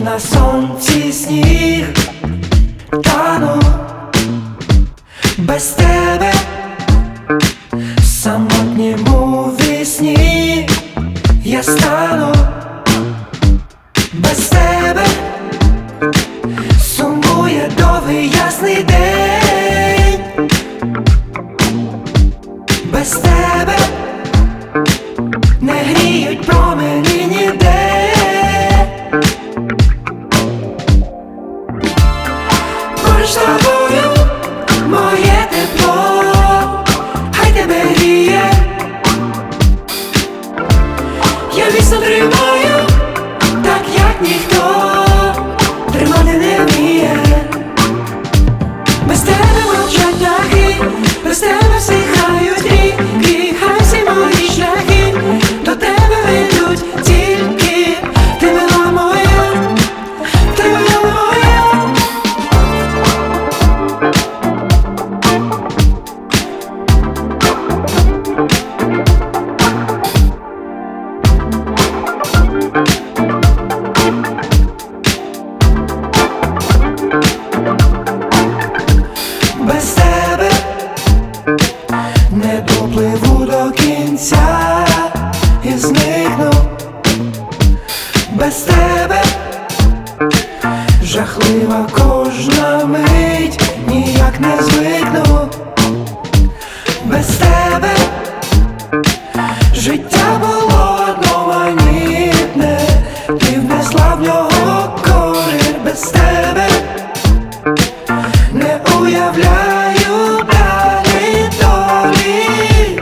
на сонці сніг, тану без тебе, самотнім у вісні я стану, без тебе сумує довгий ясний день, без тебе не гріють промені ніде. Поруч з тобою моє тепло, хай тебе гріє. Я вічно тримаю, так як ніхто тримати не вміє. Без тебе мовчать птахи, без тебе всихають ріки, хай всі мої шляхи до тебе ведуть тільки. Ти мила моя, ти мила моя. Без тебе не допливу до кінця і зникну. Без тебе жахлива кожна мить, ніяк не звикну. Без тебе життя було одноманітне, ти внесла в нього колір. Без тебе не уявляю далі долі.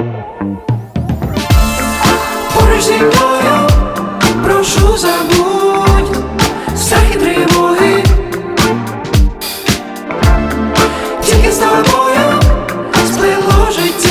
Поруч зі мною, прошу, забудь страх і тривоги. Тільки з тобою сплило життя.